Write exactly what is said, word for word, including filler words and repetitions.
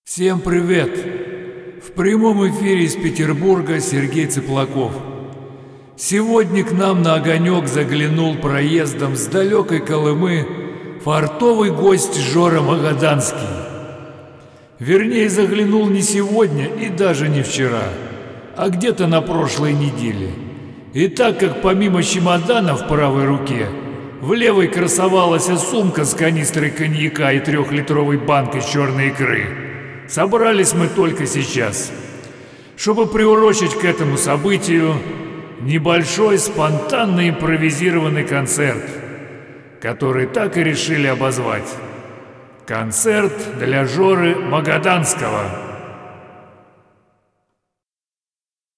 Всем привет! В прямом эфире из Петербурга Сергей Цыплаков. Сегодня к нам на огонек заглянул проездом с далекой Колымы фартовый гость Жора Магаданский. Вернее, заглянул не сегодня и даже не вчера, а где-то на прошлой неделе. И так как помимо чемодана в правой руке, в левой красовалась сумка с канистрой коньяка и трехлитровой банкой черной икры, собрались мы только сейчас, чтобы приурочить к этому событию небольшой спонтанно импровизированный концерт, который так и решили обозвать «Концерт для Жоры Магаданского».